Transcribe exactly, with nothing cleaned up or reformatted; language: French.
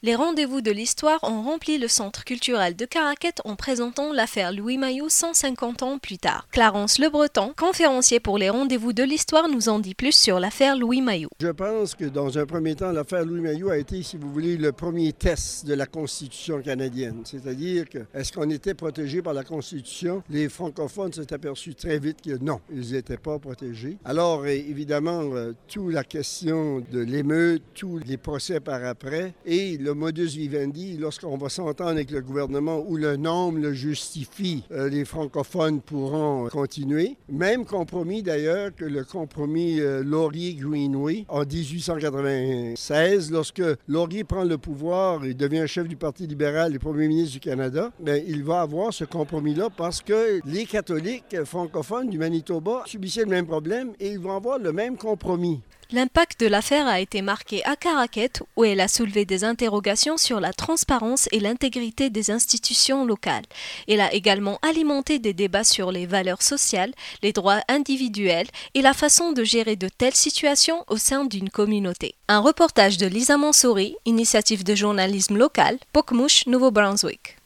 Les rendez-vous de l'histoire ont rempli le centre culturel de Caraquet en présentant l'affaire Louis Mailloux cent cinquante ans plus tard. Clarence Le Breton, conférencier pour les rendez-vous de l'histoire, nous en dit plus sur l'affaire Louis Mailloux. Je pense que dans un premier temps, l'affaire Louis Mailloux a été, si vous voulez, le premier test de la Constitution canadienne. C'est-à-dire que, est-ce qu'on était protégé par la Constitution? Les francophones s'est aperçus très vite que non, ils n'étaient pas protégés. Alors, évidemment, toute la question de l'émeute, tous les procès par après, et le modus vivendi, lorsqu'on va s'entendre avec le gouvernement où le nombre le justifie, euh, les francophones pourront continuer. Même compromis d'ailleurs que le compromis euh, Laurier-Greenway en dix-huit cent quatre-vingt-seize, lorsque Laurier prend le pouvoir et devient chef du Parti libéral et premier ministre du Canada, bien, il va avoir ce compromis-là parce que les catholiques francophones du Manitoba subissaient le même problème et ils vont avoir le même compromis. L'impact de l'affaire a été marqué à Caraquet, où elle a soulevé des interrogations sur la transparence et l'intégrité des institutions locales. Elle a également alimenté des débats sur les valeurs sociales, les droits individuels et la façon de gérer de telles situations au sein d'une communauté. Un reportage de Lisa Mansouri, initiative de journalisme local, Pokemouche, Nouveau-Brunswick.